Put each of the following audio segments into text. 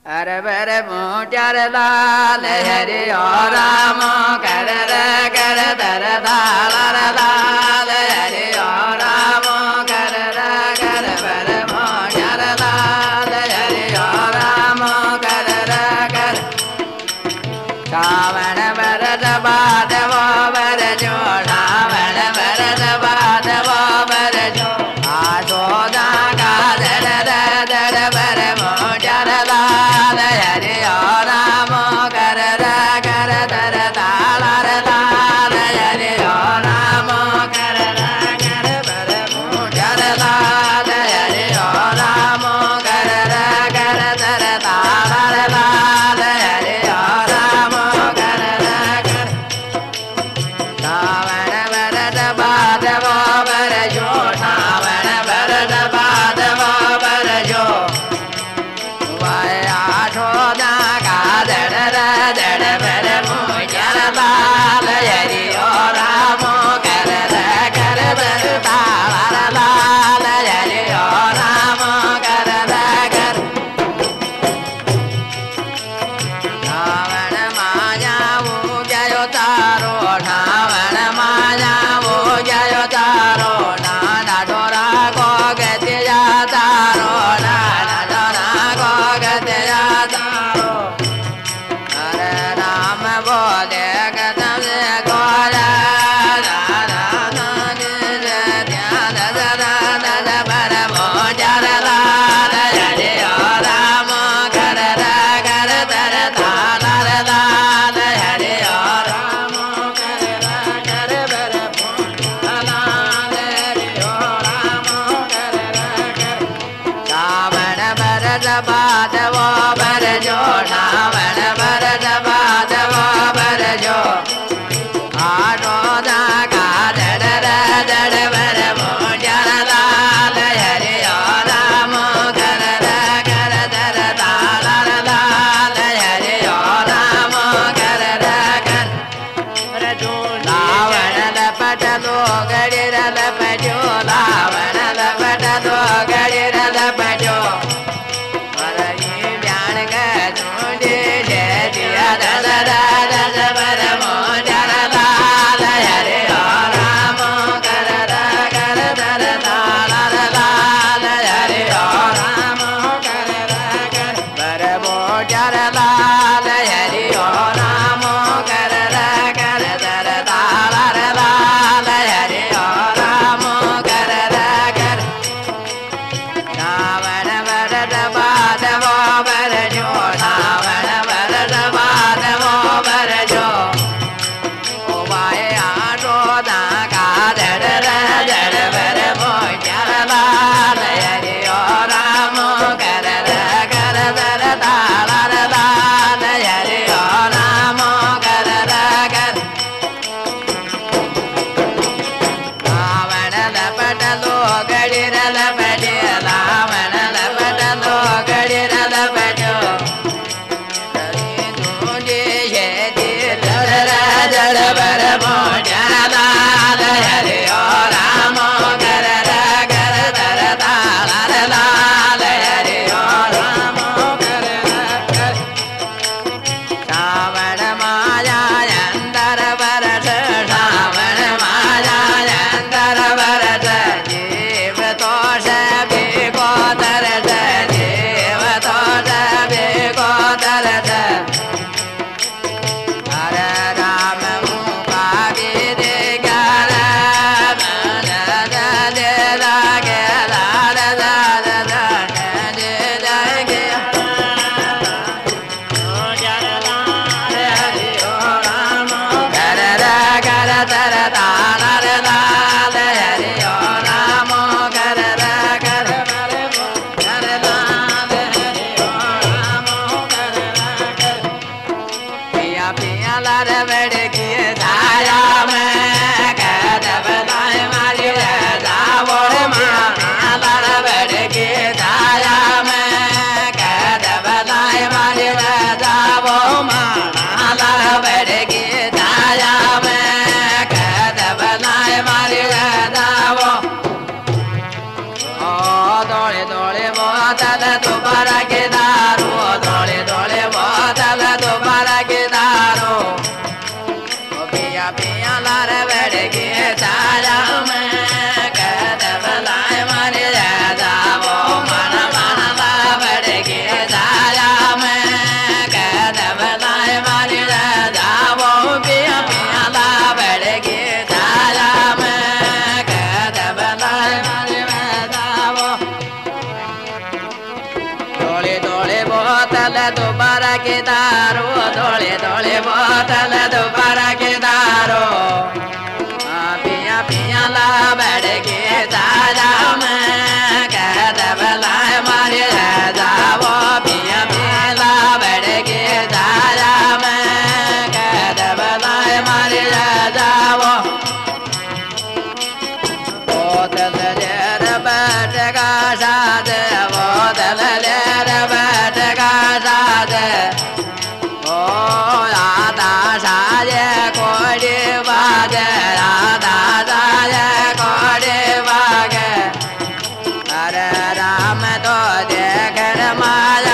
Arabara Mujarala, Lahari Oramo, Karada, Karadara, Lahari Oramo, Karada, Karabara Mujarala, Lahari Oramo, Karada, Kavana Barada Badavo, Barajo, Navana Barada Badavo, Barajo, Ajoda, Kadara, Bara Mujarala. La बोतल दोबारा के दारो धोले धोले बोतल दोबारा के दारो पिया पिया ला बैठ के दारा में कह दबलाए मारे जाओ पिया पिया ला बैठ के दारा में कह दबलाए मारे जाओ बोतल लेर बैठ का साथ बोतल लेर बैठ का साथ ओ राधा साजे कोड़ी बाज राधा साजे कोड़ी बाग अरे राम तो देख माया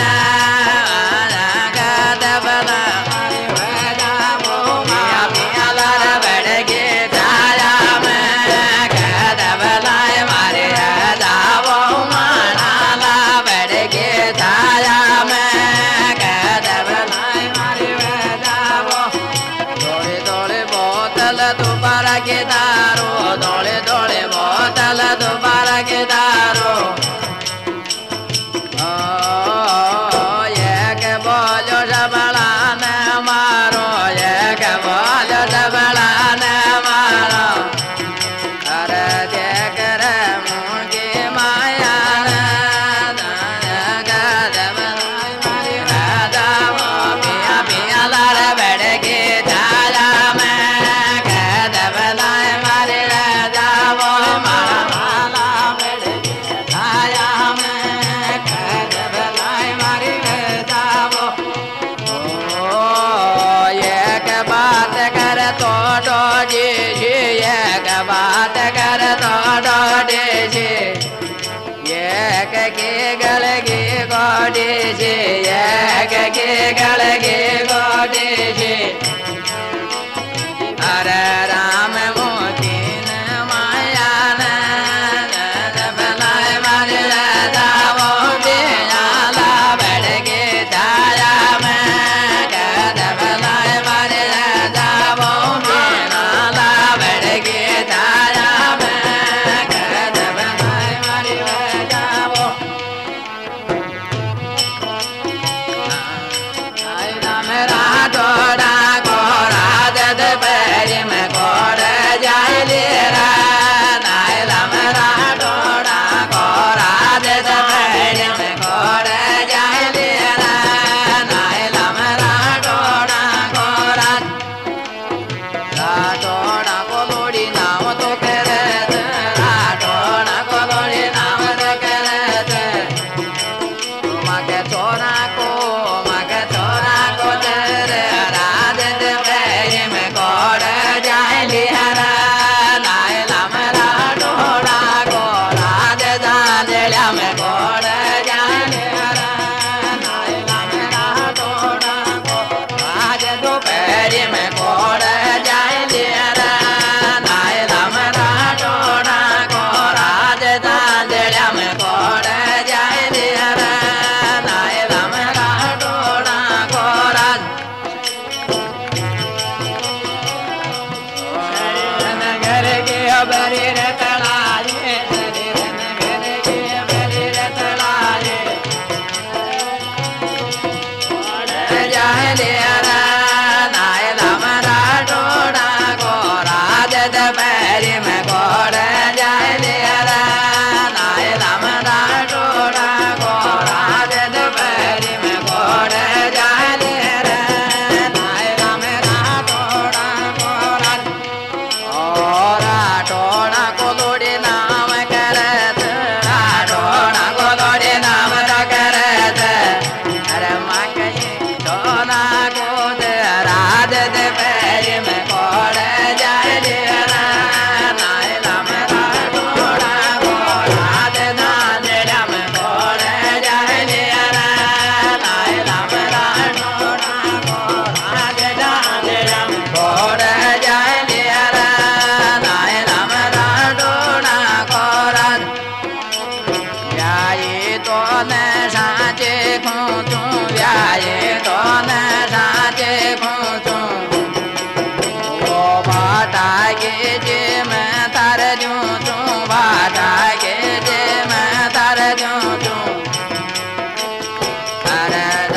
दोबारा के दारो दौड़े दौड़े बोतल दोबारा के दारो एक बोलो सबला न मारो एक बोलो सबला न मारो अरे देख रे मुझे माया पिया पिया लाल बैठ के छाया में बात कर तो एक के गल के गोडे से एक के गल के गोडे से अरे राम मोतीन माया बनाए मारे जाओ बेला बैठ के छाया में कद बनाए मारे जाओ बेला बैठ के छाया में कद बनाए मारे जाओ राम राठौड़ा को राजद पैरी में कोड़ जाए लेरा नाय राम राठौड़ा को राजद पैरी में कोड़ जाए लेरा नाय राम राठौड़ा को राठौड़ा को लोड़ी नाम तो करे राठौड़ा को लोड़ी नाम तो करे मगे छोरा को तेरे राजद पैरी में कोड़ जाए लिहरा नाय राम राठौड़ा को राजद दिला में कोड़ जाए लिहरा नाय राम राठौड़ा को राजद पैरी में कोड़ जाए लिहरा नाय राम राठौड़ा को राजद दिला में कोड़ जाए लिहरा नाय राम राठौड़ा को घर के बरी रतलाए घर के बरी रतलाए जाए लिहरा नाय राम राठौड़ा को राजद पैरी में कोड़ जाए लिहरा नाय राम राठौड़ा को राजद पैरी में कोड़ जाए लिहरा नाय राम राठौड़ा को राठौड़ा को लोड़ी नाम करत राठौड़ा को लोड़ी नाम करत अरे माँ कहीं सोना को राजद पैरी में कोड़ जाए लिहरा नाय राम राठौड़ा को राजद दिला में कोड़ जाए लिहरा नाय राम राठौड़ा को राजद दिला में कोड़ जाए लिहरा नाय राम राठौड़ा को व्याये तो न साचे खूंचू व्याये तो न साचे खूंचू वो बाटा के जे मैं तर दूं तू बाटा के जे मैं तर दूं तू अरे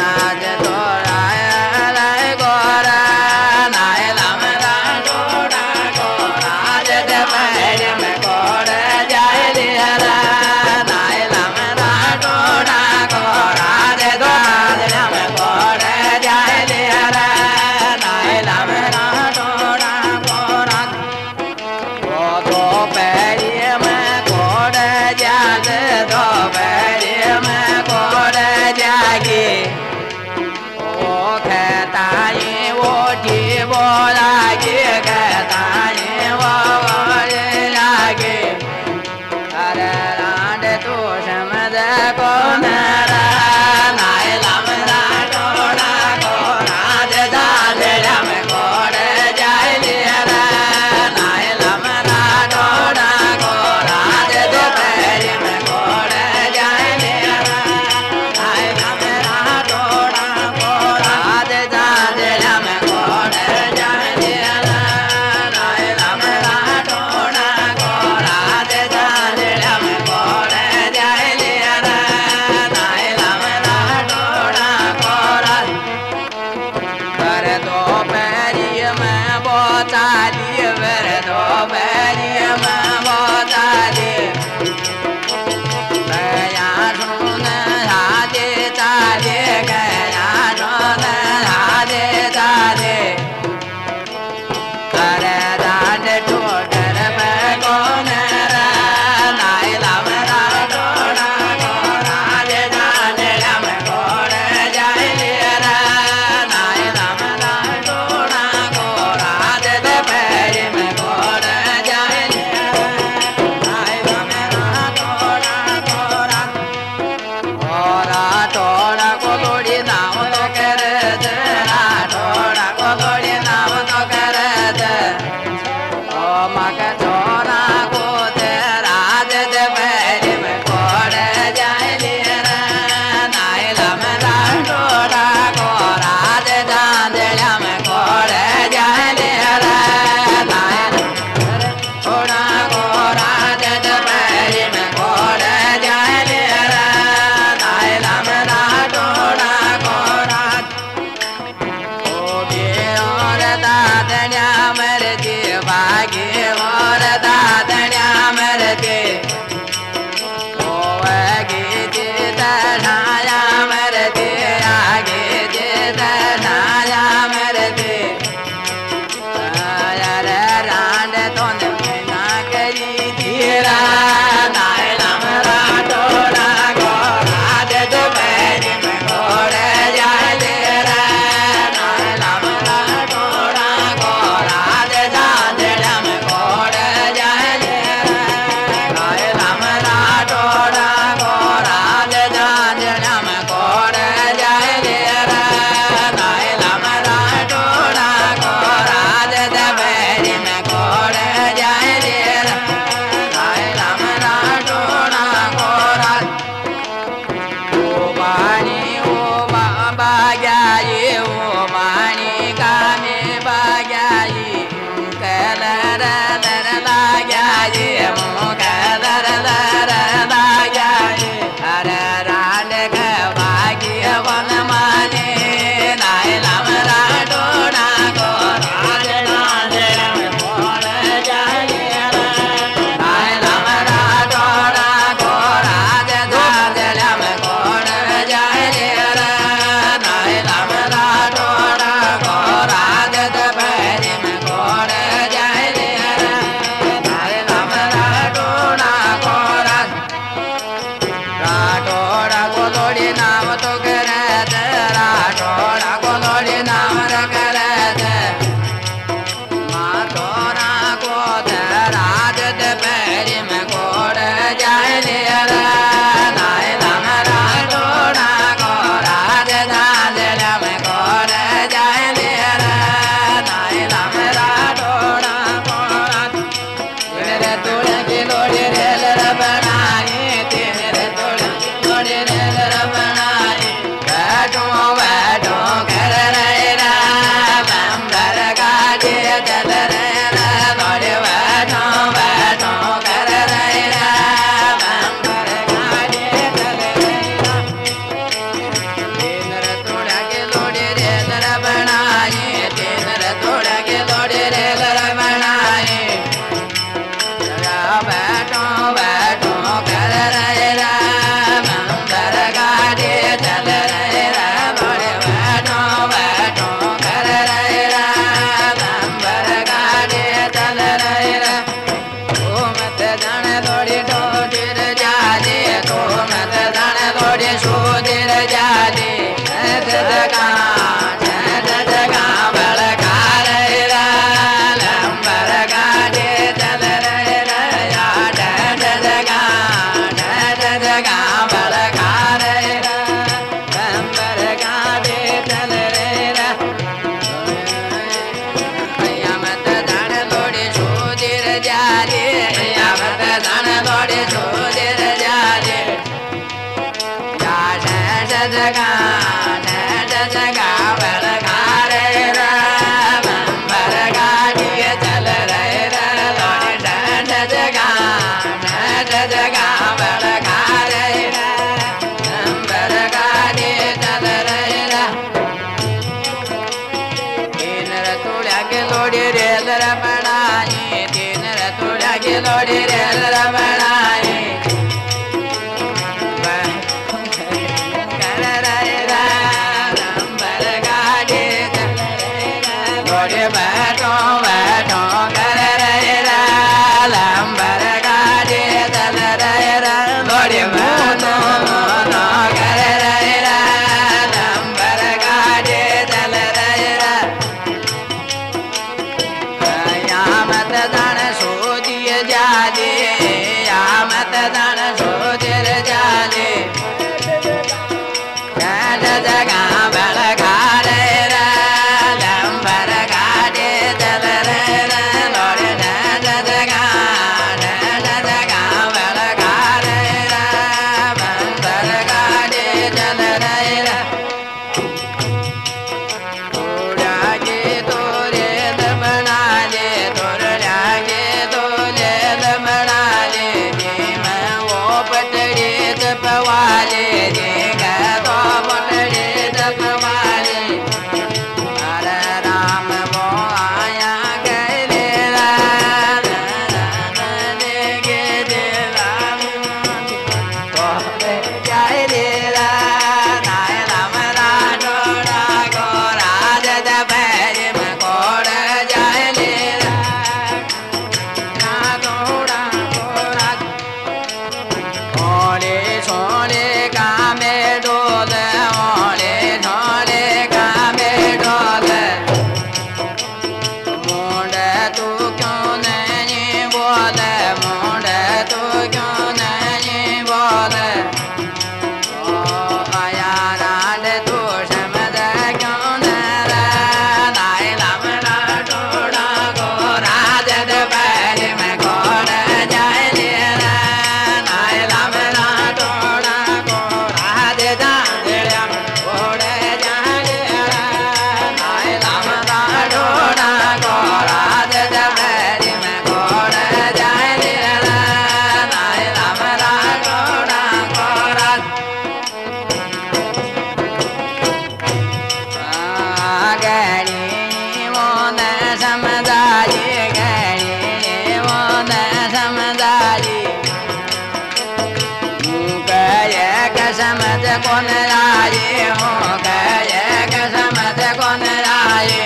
कौन राये हो गए कसमत कौन राये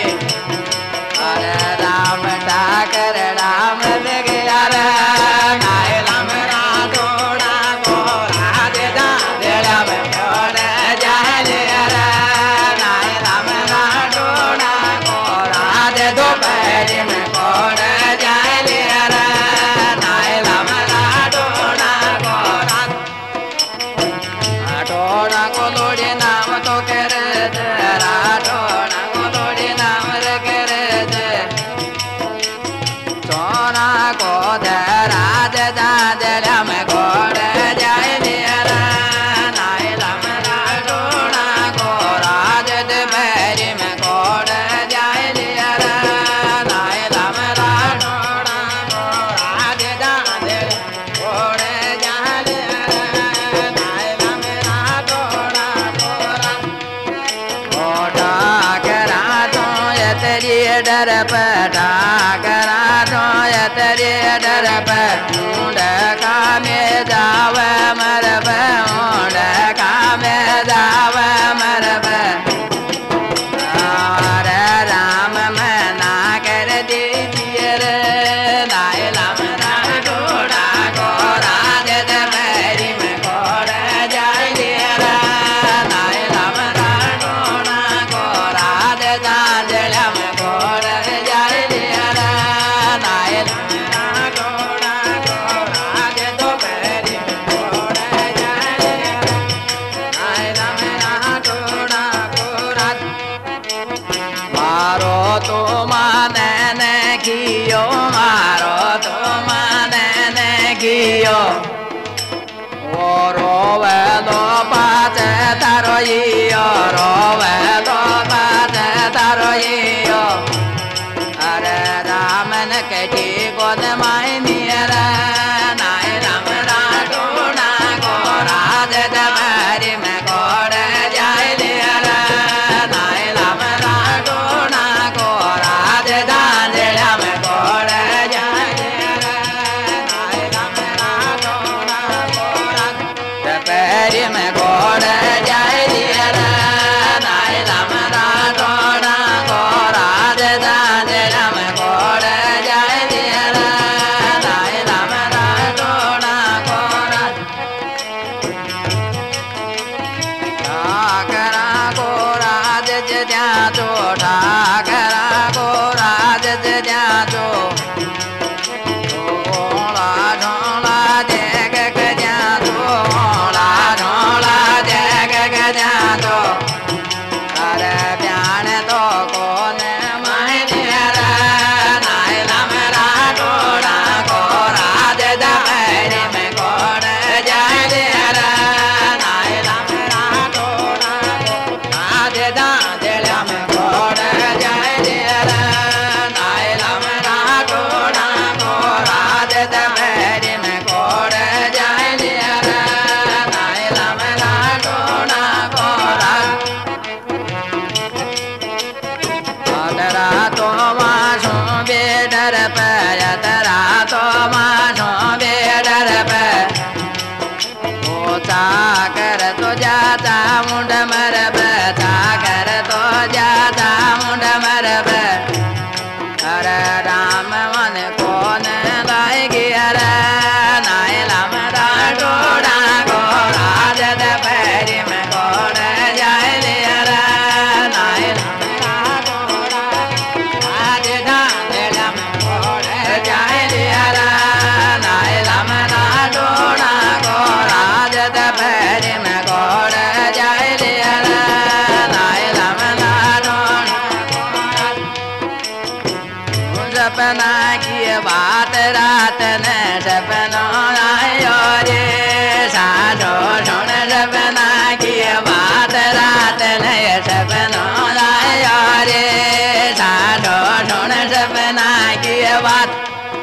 अरे राम ठाकर राम गया नाय राम राठौड़ा को राधे दादे राम छोड़ जाए नाय राम राठौड़ा को राधे दोपहर में छोड़ जाए नाय राम राठौड़ा को राठौड़ा को लोड़ी नाम तो कर राठौड़ा को लोड़ी नाम कर सोना को धरा दे दादे राम गोड़ जाए नाय राम राठौड़ा को राधे दोपहर में गोड़ जाए नाय राम राठौड़ा को राधे दादे गोड़ जाए नाय राम राठौड़ा को करा तो यतरी डर पटा करा तो यतरी डर पर मुंड का में दाव मरब मुंड का में दाव मरब राम मना कर दीजिए नाय राम राठौड़ा को राधे दोपहर में गोड़ जाए नाय राम राठौड़ा को राधे दादे में गोड़ जाए नाय राम राठौड़ा जाचो ठाकरा को राज जाचो ढोला ढोला जग जाचो ढोला जग जाचो अरे प्याण तो कौन मायरा नायला मेरा टोड़ा को राज दपहरी में कौन जाए देरा नायला मेरा टोड़ा राज दादला में कौन जाए देरा नायला मेरा टोड़ा को राज दपहरी में कौन जाए देरा नायला मेरा टोड़ा को राज अदरा तो माशो बेडर पे अदरा तो माशो बेडर पे ओ चाकर तो जाता मुंड मर पे चाकर तो जाता मुंड मर पे अरे राम मन कौन लाई गिया रे नायला मेरा टोड़ा को राज दपहरी में कौन जाए लिया रे नायला मेरा टोड़ा राज दादला में कौन जाए लिया रे नायला मेरा टोड़ा को राज दपहरी में कौन जाए लिया रे नायला मेरा टोड़ा सपना की बात रात ने सपना आयो रे साधो सुन सपना की बात रात ने सपना आयो रे साधो सुन सपना की बात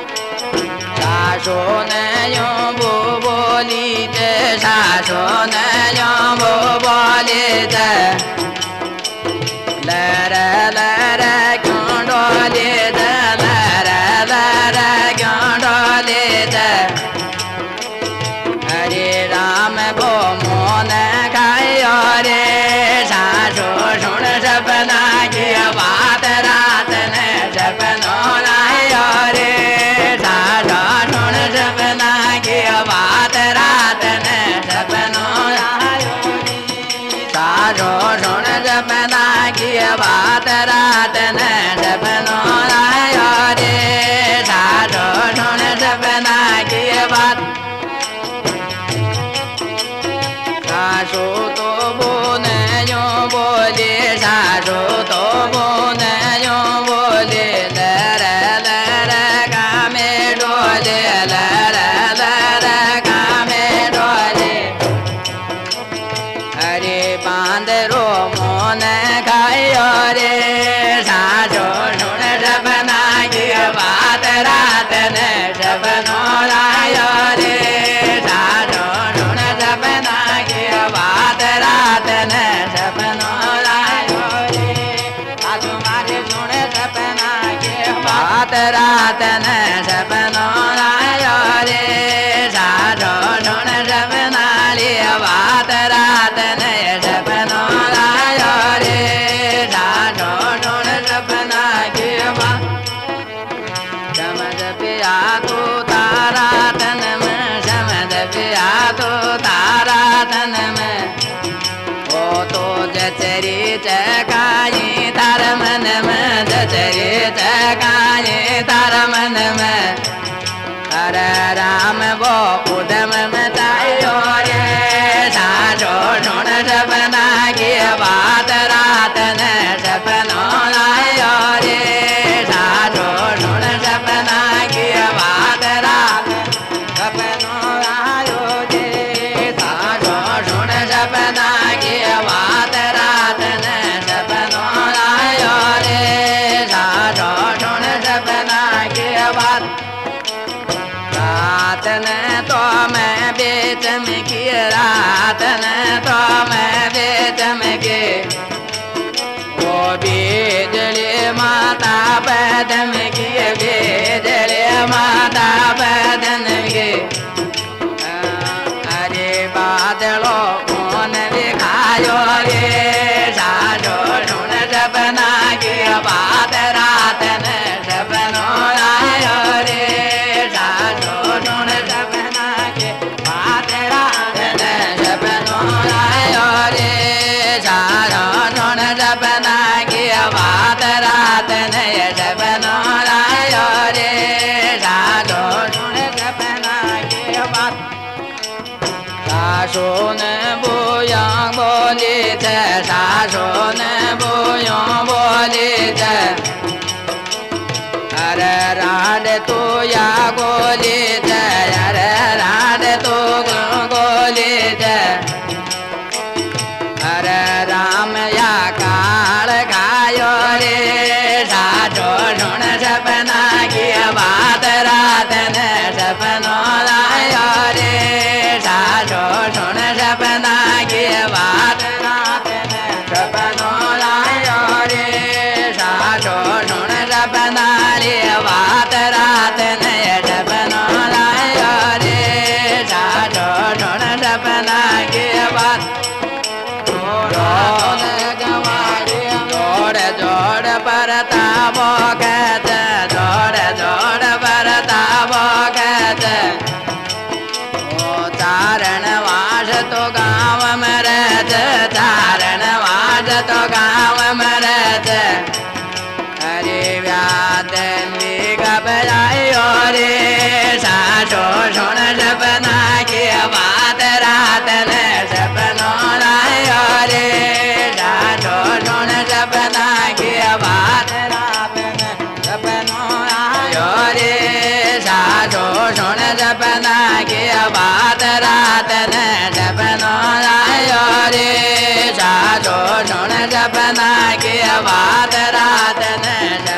सासो ने यो वो बोली थे सासो ने यो वो बोली थे लरे लरे क्यों डोली थे लरे लरे क्यों डोली थे हरे राम वो मोन खायो रे सासो सुन सपना की बात रात ने सपनो आयो रे सासो सुन सपना की बात रात ने सपनो आयो रे सासो सुन सपना की बात रात ने सपनो आयो रे सासो सुन सपना की बात सासो तो बोने यो बोले सासो तो बोने यो बोले लरे लरे कामे डोले लरे लरे कामे डोले हरे बांदरो मोन खायो रे सासो सुन सपना की बात रात ने सपनो आयो रे सासो सुन सपना की बात रात ने सपनो आयो रे तुम्हारे सुन सपना की बात रात ने सपनो आयो रे सासो सुन सपना ली बात रात ने सपनो आयो रे सासो सुन सपना की बात समझ पिया तो तारा तन में समझ पिया तो तारा तन में ओ तो जचरी चकाई तार मन में जचरी चकाई तार मन में अरे राम वो उदम में तायो रे सासो सुन सपना की बात रात ने सपनो आयो रे सासो सुन सपना की बात रात सपनो आयो रे सासो सुन सपना की बात रात ने सपनो आयो रे सासो सुन सपना की बात रात ने तो मैं बेच में की रात ने तो मैं बेच में की वो बेजले माता पैदम की बेजले माता पैदम की अरे बादलो कौन दिखायो रे सासो सुन सपना की बात रात ने सपनो आयो रे सासो सुन सपना की बात रात ने सपनो आयो रे सासो सुन सपना बरता बोगत जोड़ जोड़ बरता बोगत ओ चारण वास तो गाँव में रहत चारण वास तो गाँव में रहत अरे व्यात घबरायो रे सासो सुन सपना की बात रात ने सपनो रायो रे सासो सुन सपना की बात रात ने सपनो रायो रे सासो सुन सपना की बात रात ने सपनो रायो रे सासो सुन सपना की बात रात ने